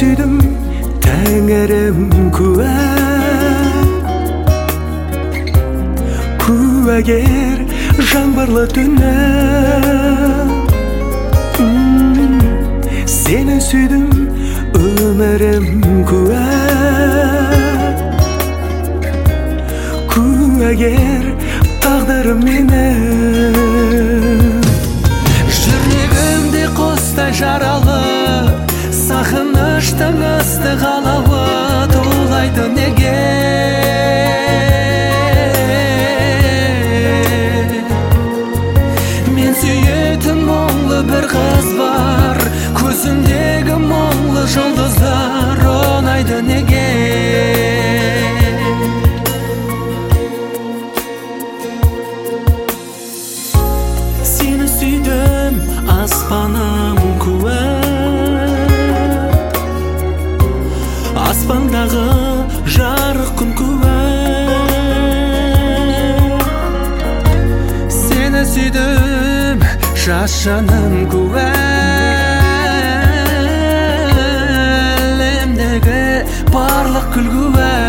сүйдім, тәңірім куә. Куәгер жаңбырлы түні. Сені сүйдім, өмірім куә. Куәгер тағдырым менің. Жүрегімде қостай жаралы, сағыныштың ыстық алауы тулайды неге? Мен сүйетін мұңлы бір қыз бар, көзіндегі мұңлы жұлдыздар ұнайды неге? Сені сүйдім, аспаным куә. Аспандағы жарық күн куә. Сені сүйдім, жас жаным куә. Әлемдегі барлық күл куә.